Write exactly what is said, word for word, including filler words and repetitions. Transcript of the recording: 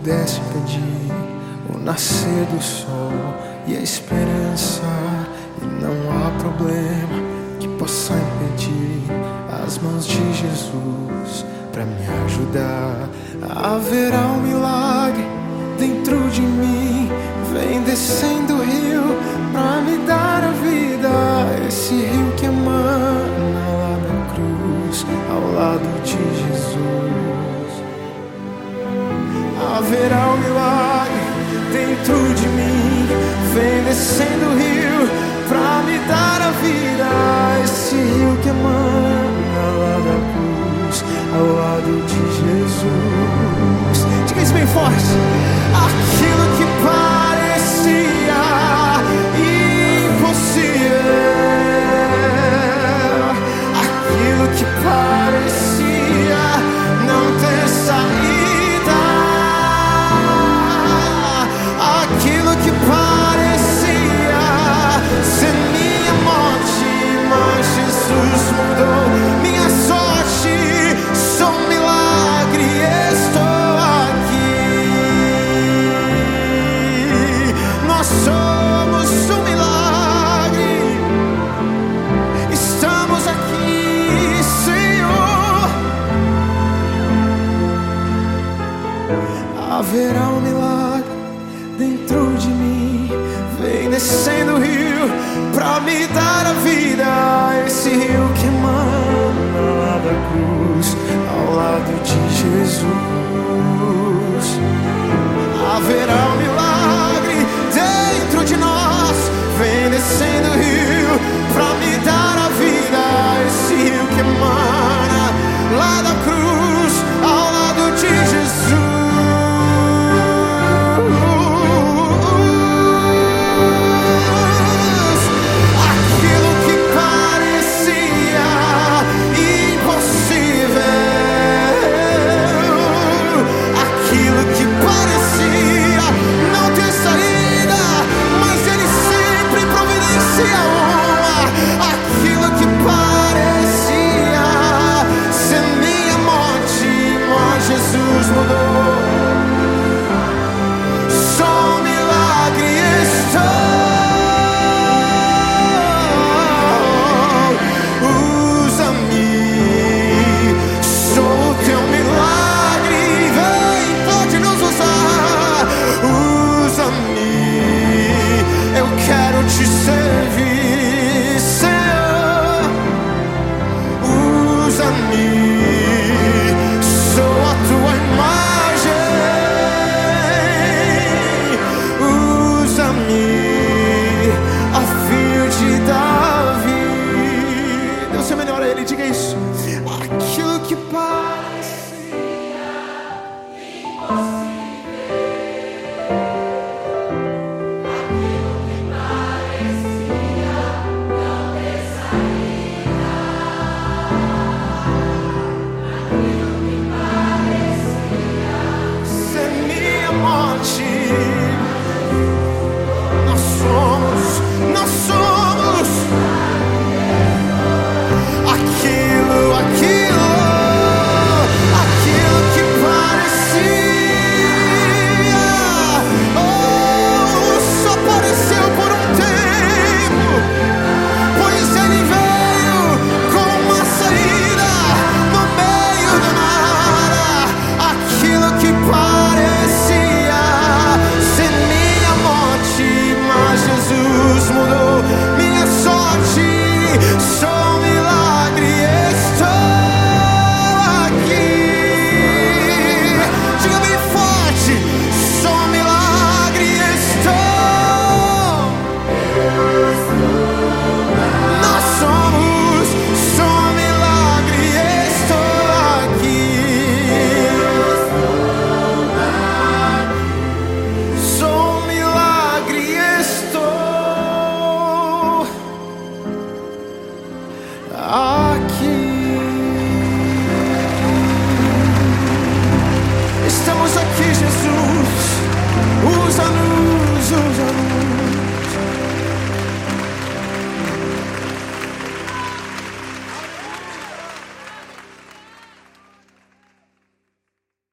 pudesse pedir o nascer do sol e a esperança, e não há problema que possa impedir as mãos de Jesus para me ajudar. Haverá um milagre dentro de mim, vem descendo o rio para me dar a vida. Esse rio que emana lá da cruz, ao lado de Jesus. Haverá um milagre dentro de mim, vem descendo o rio pra me dar a vida. Esse rio que emana lá da cruz, ao lado de Jesus. Diga isso bem forte. Aquilo que parecia impossível, aquilo que parecia não ter saída, aquilo que parecia ser minha morte, mas Jesus mudou minha sorte. Sou um milagre, estou aqui. Nós somos um milagre, estamos aqui, Senhor. Haverá um milagre dentro de mim, vem descendo o rio pra me dar a vida. Esse rio que emana lá da cruz, ao lado de Jesus. Haverá um milagre dentro de nós, vem descendo o rio pra me dar a vida. Esse rio que emana lá da cruz, ao lado de Jesus. Estamos aqui, Jesus.